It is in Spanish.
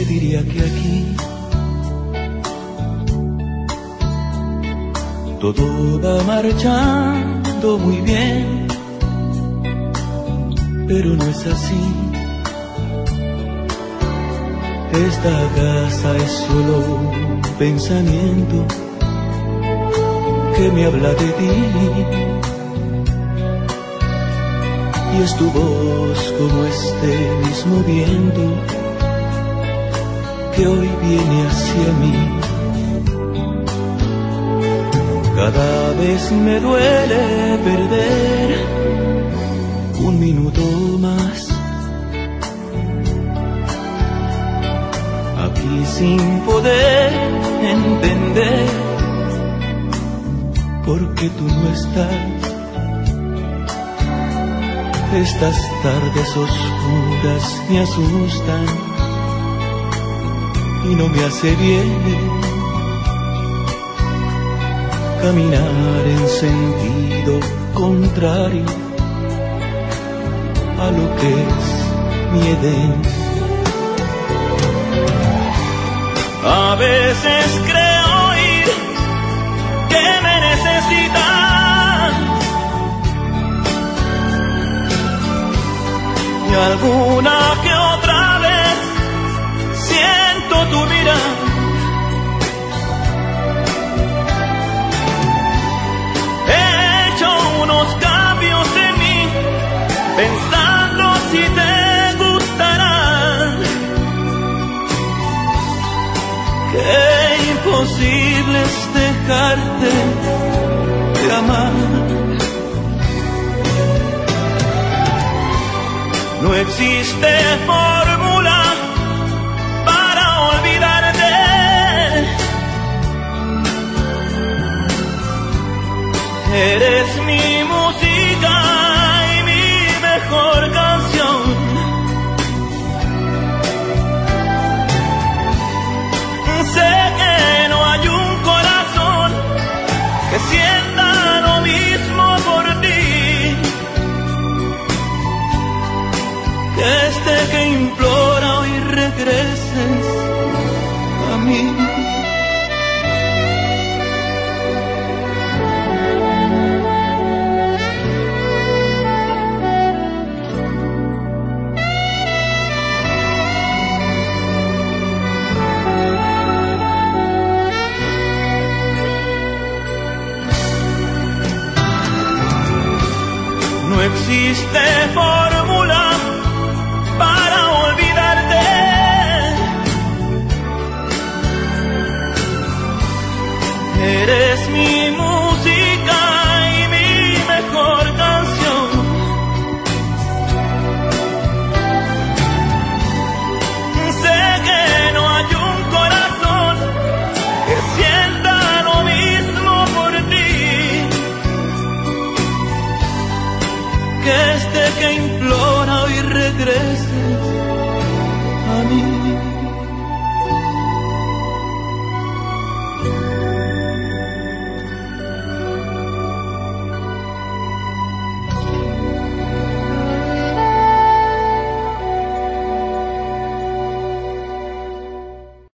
diría que aquí todo va marchando muy bien, pero no es así. Esta casa es solo un pensamiento que me habla de ti, y es tu voz como este mismo viento que hoy viene hacia mí. Cada vez me duele perder un minuto más aquí sin poder entender por qué tú no estás. Estas tardes oscuras me asustan y no me hace bien caminar en sentido contrario a lo que es mi Edén. A veces creo oír que me necesitas, y alguna que otra vez siento tu mirada. He hecho unos cambios en mí, pensando si te gustarán. Qué imposible es dejarte de amar. No existe fórmula para olvidarte. Eres mi música y mi mejor canción. Sé que no hay un corazón que sienta lo mismo por ti, que que implora hoy regreses a mí. No existe fórmula para olvidarte. Eres mi música y mi mejor canción. Sé que no hay un corazón que sienta lo mismo por ti, que implora hoy regreses a mí.